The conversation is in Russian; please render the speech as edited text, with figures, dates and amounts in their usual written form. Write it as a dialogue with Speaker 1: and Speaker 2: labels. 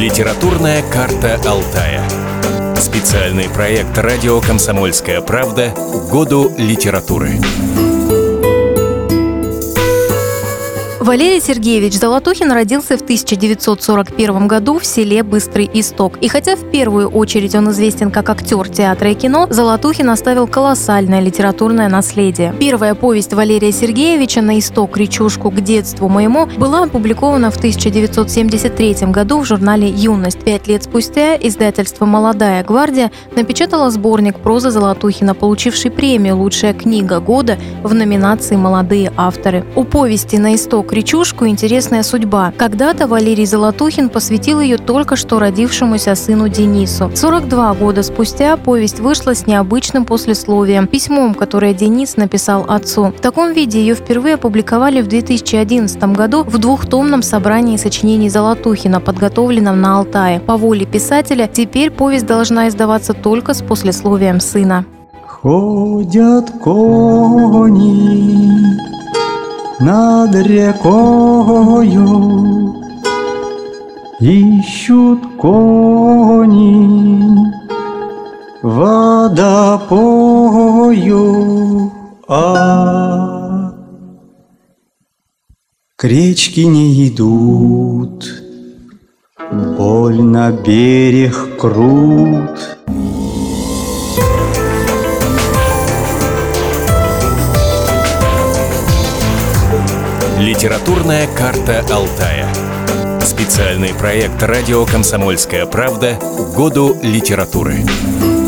Speaker 1: Литературная карта Алтая. Специальный проект радио «Комсомольская правда» к Году литературы.
Speaker 2: Валерий Сергеевич Золотухин родился в 1941 году в селе Быстрый Исток. И хотя в первую очередь он известен как актер театра и кино, Золотухин оставил колоссальное литературное наследие. Первая повесть Валерия Сергеевича «На исток речушку к детству моему» была опубликована в 1973 году в журнале «Юность». 5 лет спустя издательство «Молодая гвардия» напечатало сборник прозы Золотухина, получивший премию «Лучшая книга года» в номинации «Молодые авторы». У повести «На исток речушку» интересная судьба. Когда-то Валерий Золотухин посвятил ее только что родившемуся сыну Денису. 42 года спустя повесть вышла с необычным послесловием, письмом, которое Денис написал отцу. В таком виде ее впервые опубликовали в 2011 году в двухтомном собрании сочинений Золотухина, подготовленном на Алтае. По воле писателя теперь повесть должна издаваться только с послесловием сына.
Speaker 3: Ходят кони над рекою, ищут кони водопою, а к речке не идут, больно берег крут.
Speaker 1: Литературная карта Алтая. Специальный проект радио «Комсомольская правда» к Году литературы.